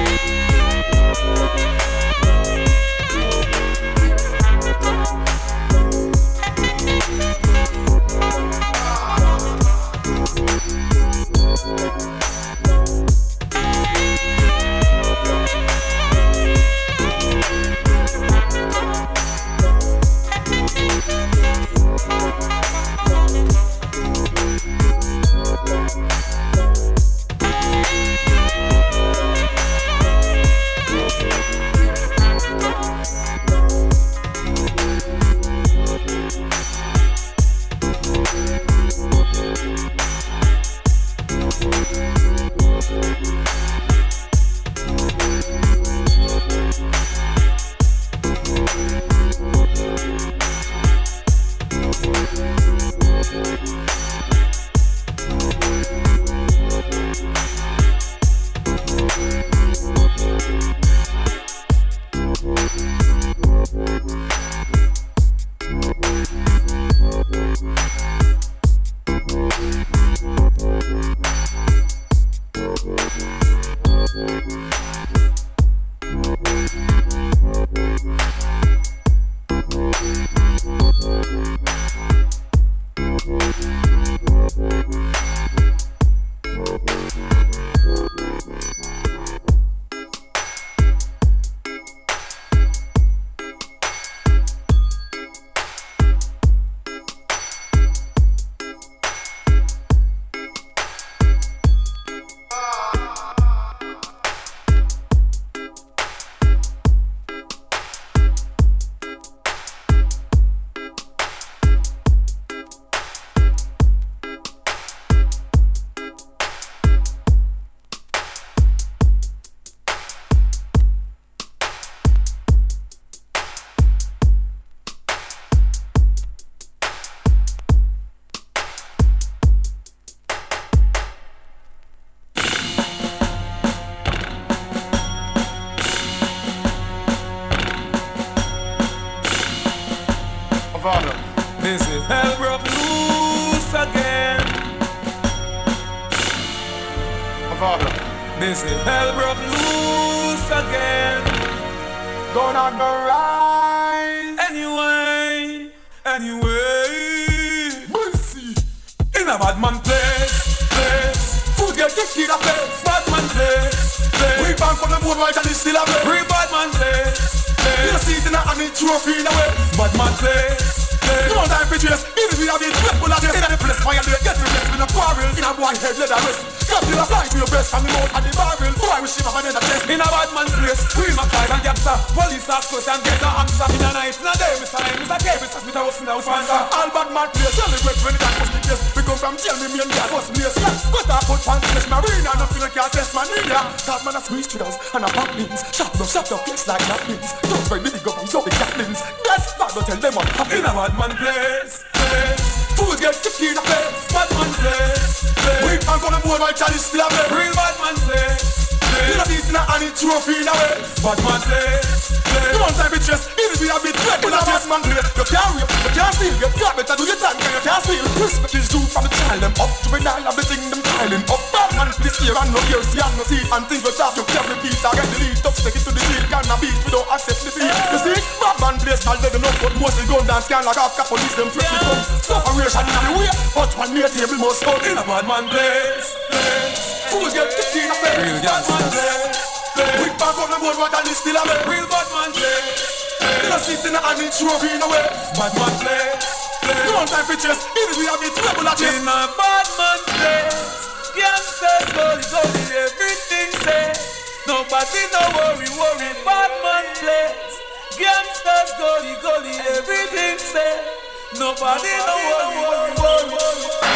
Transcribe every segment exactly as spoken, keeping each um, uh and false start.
Father. This is hell broke loose again. Father. This is hell broke loose again. Gonna go rise anyway, anyway. Mercy. In a bad man place, place. Food get kicked in the face. Bad man place, place. We bank on the board right and it's still a place. We bad man place. You see it in a hand, it's trophy in a way. Bad man place. No time for chase. It is we have been dreadful at this. In a place, fire day, get the rest in a quarrel. In a boy head, let a rest. Got you a fly to your breast and the mouth and the barrel. Boy, we shiver and then a chest. In a bad man place, we my guys and gangster. Police ask us and get the answer. In a night, in a day, Mister Nine, Mister K, Mister Smith, I was in our sponsor. All bad man place, celebrate when it comes to the case. We come from jail, me, me and God, what's place. Got a foot pants, flesh, marine, and nothing like your test, man, in ya. Cause man a squeeze triggers and a pop beans. Shop no, shop no, face like napkins. Don't try me, go from so the captains. That's fat, don't tell them what happened. In a bad man place, place. Food get kicked in the face. Bad man place, place. We ain't gonna board my child is still a place. Real bad man place, place. You know this in a hand, it's trophy in a way. Bad man place, place. You want time to chest, it is we have been dread. In a bad man place, you can't rape, you can't steal. You can't better do your time, you can't steal. Respect is due from the child, them up to the nine of the thing, them piling up. Bad man place here and no ear, see and no see. And things will talk, you can't repeat. I get the lead, touch, take it to the deal. Can't beat, we don't accept defeat. You see, bad man place, I'll let them know. But mostly gun dance, can't like half police, them flip the gun. Sufferation in the way, but one near table must go. In a bad man place, place. Fools get kicked in the face. Real bad man place, place. We back on the board, what and it's still a way. Real bad man place, place. You know sit in the hand, it's trophy in a way. Bad man place, place. You want time for chest, it is we have it trouble at chest. In a bad man place, gangsters slowly, slowly, everything said. Nobody no worry, worry, bad man place. Gangsters gully, gully, everything said. Nobody no worry, worry, worry, worry.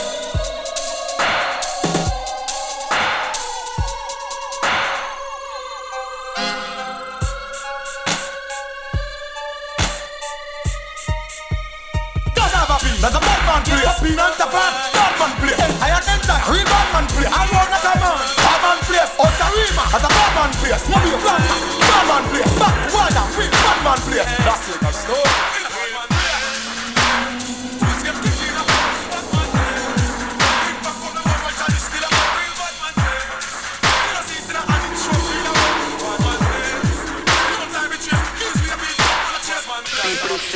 That's a bad man play. Up in and tap on. Bad man play. I am enter. Real bad man play. I want a man. Bad man play. Outer Rima. That's a bad man play. Movie of Flanders. Bad man play. Back to Wanda. Real bad man play. That's it. That's it.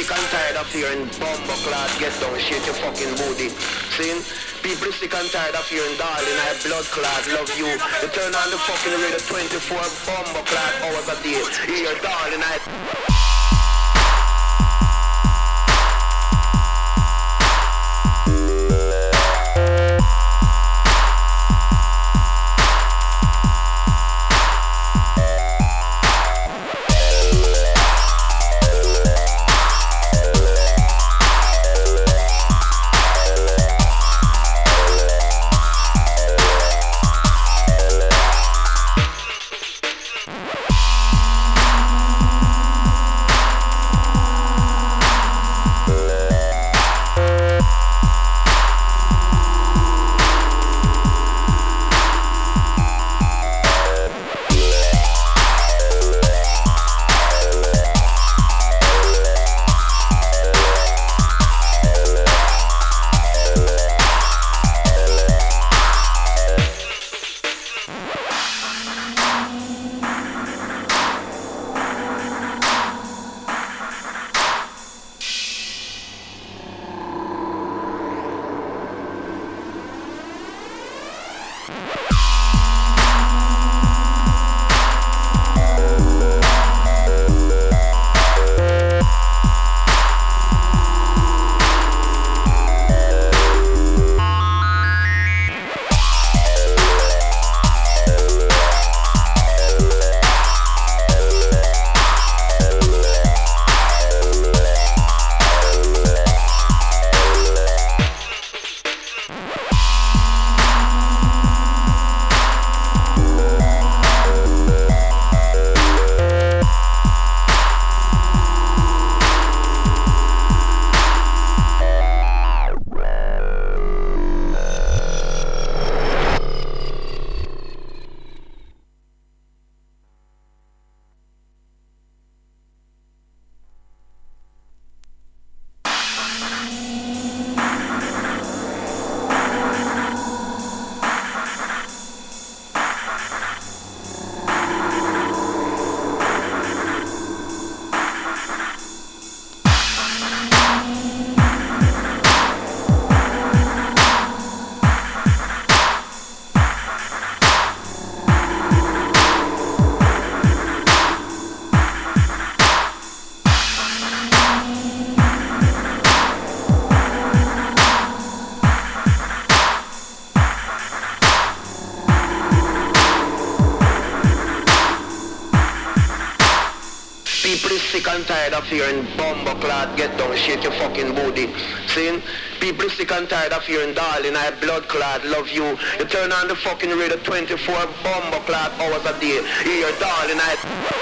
sick and tired of hearing bumbo clad get down, shake your fucking booty. See? People sick and tired of hearing darling, I blood clot, love you. You turn on the fucking radio twenty-four bumbo clad hours a day. Hear darling, I... Tired of hearing bumbo clad get down, shake your fucking booty. See? People sick and tired of hearing darling, I blood clad, love you. You turn on the fucking radio twenty-four bumbo clad hours a day. Hear darling, I...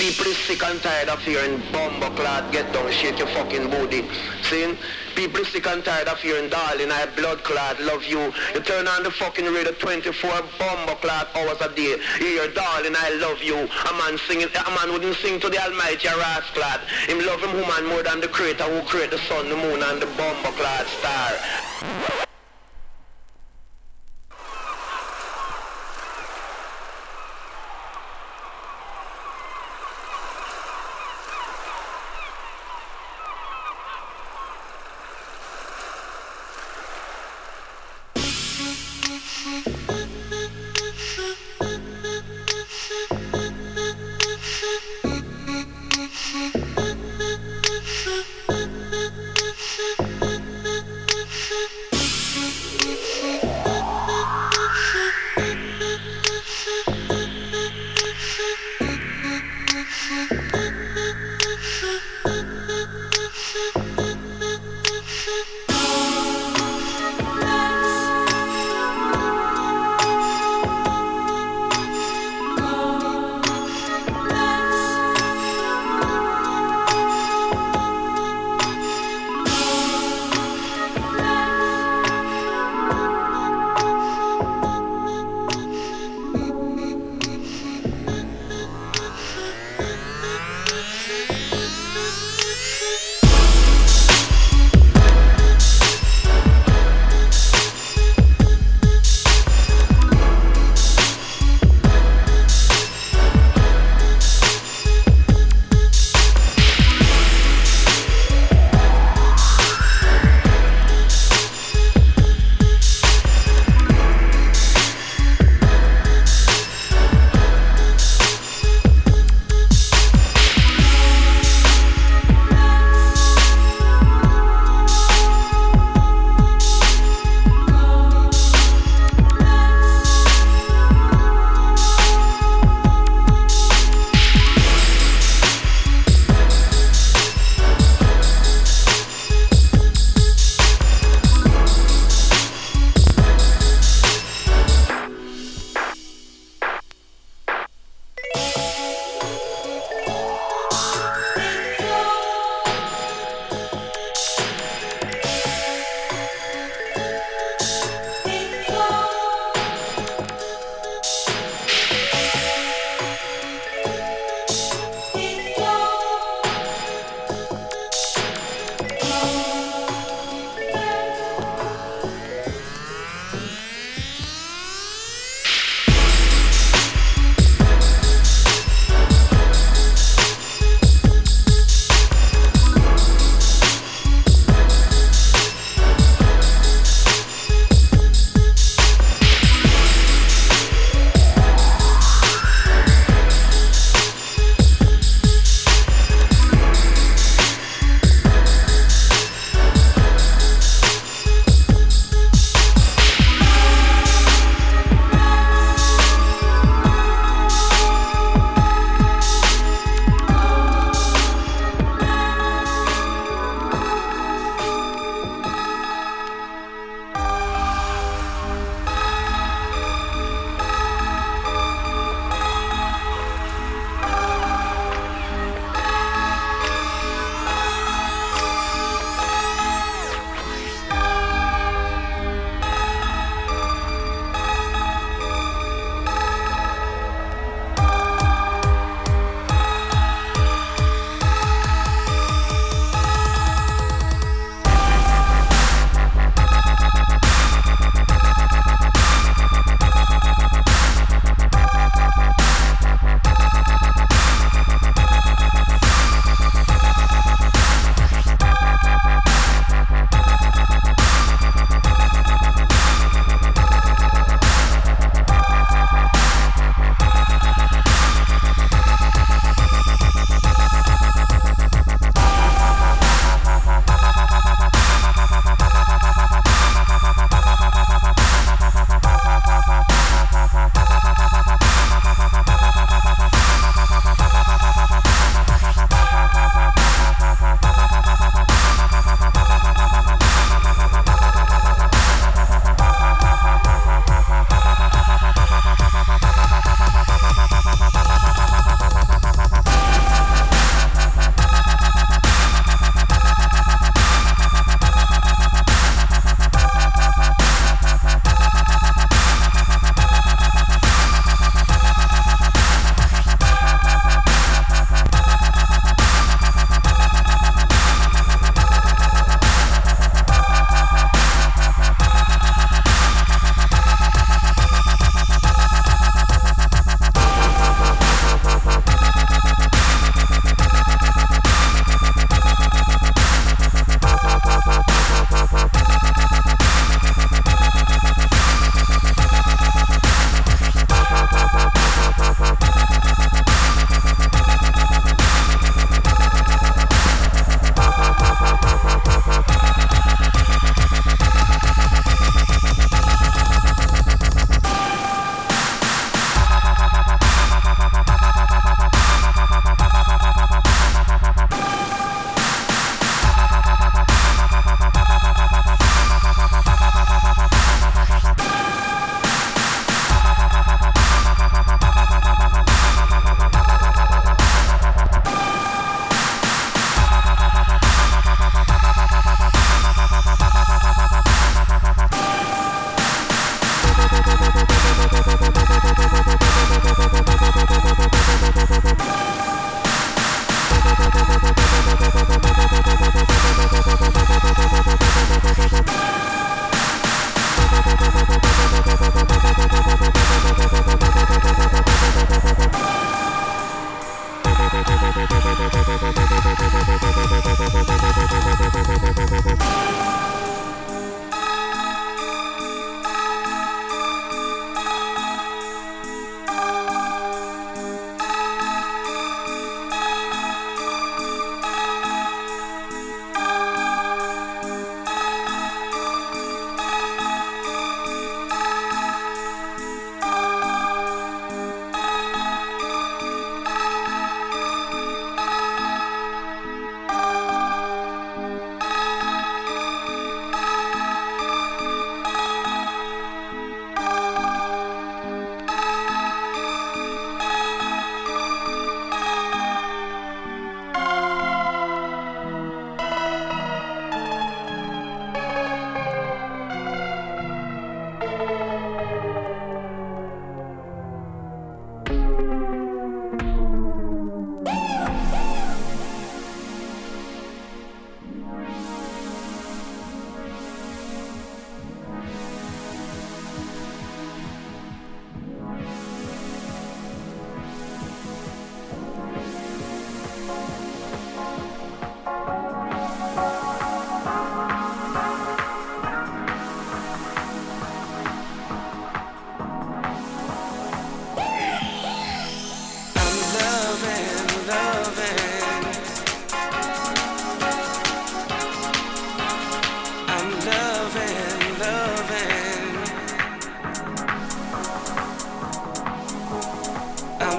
People is sick and tired of hearing bumbo clot, get down, shake your fucking booty. See? People is sick and tired of hearing darling, I blood clot, love you. You turn on the fucking radio twenty-four bumbo clot hours a day. You hear darling, I love you. A man singing, a man wouldn't sing to the almighty ras clot. Him love him woman more than the creator who create the sun, the moon and the bumbo clot star.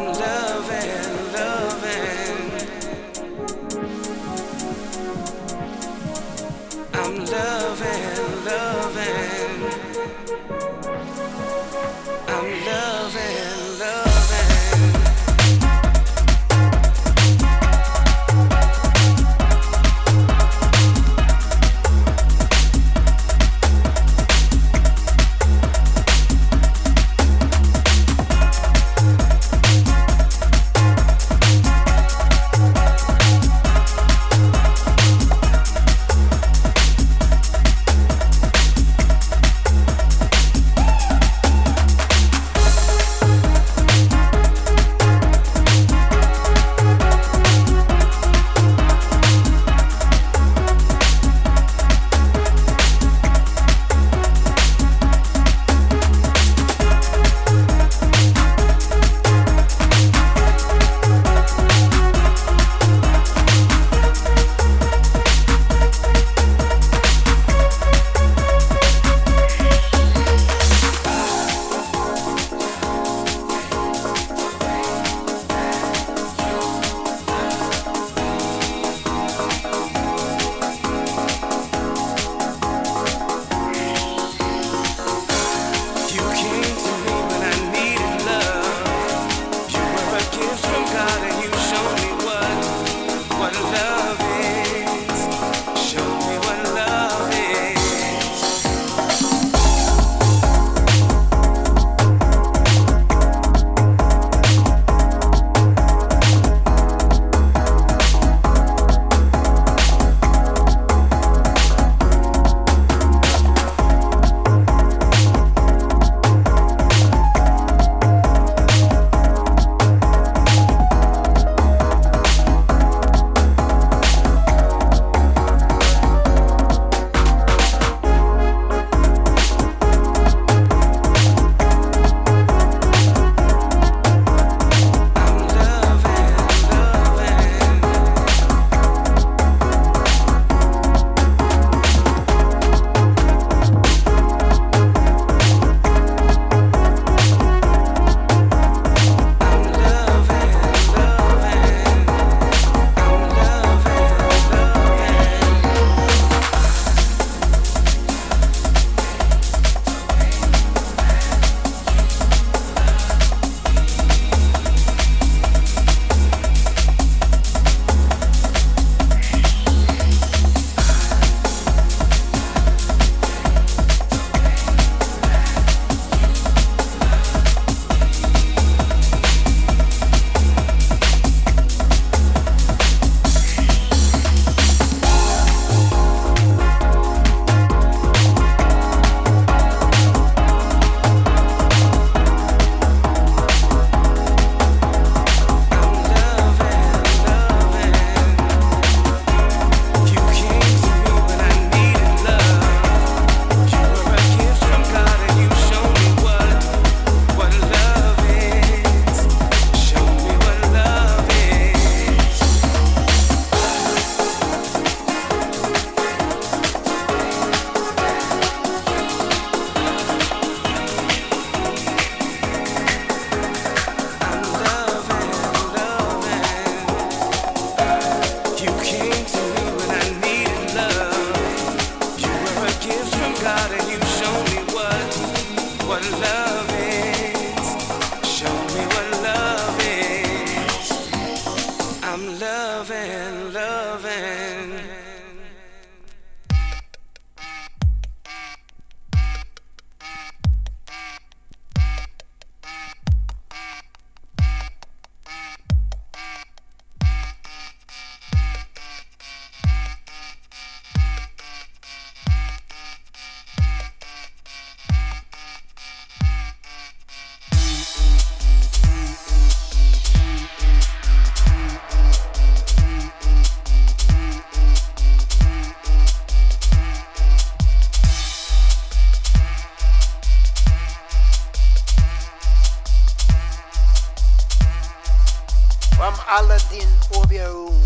Aladdin, Obia Room,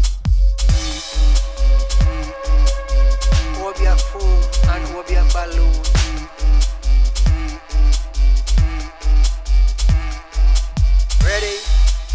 Obia Foam and Obia Balloon. Ready?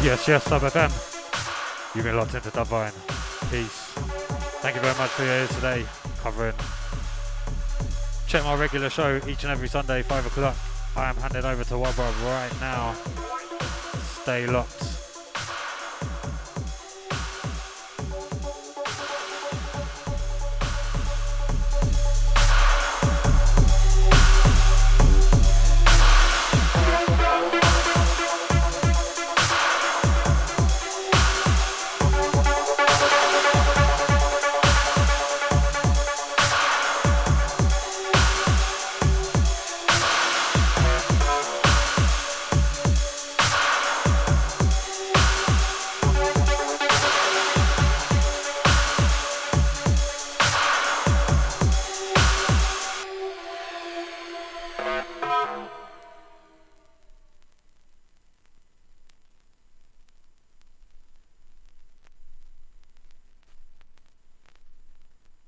Yes, yes, Sub F M. You've been locked into Dubvine. Peace. Thank you very much for your ears today. Covering. Check my regular show each and every Sunday, five o'clock. I am handing over to Wubba right now. Stay locked.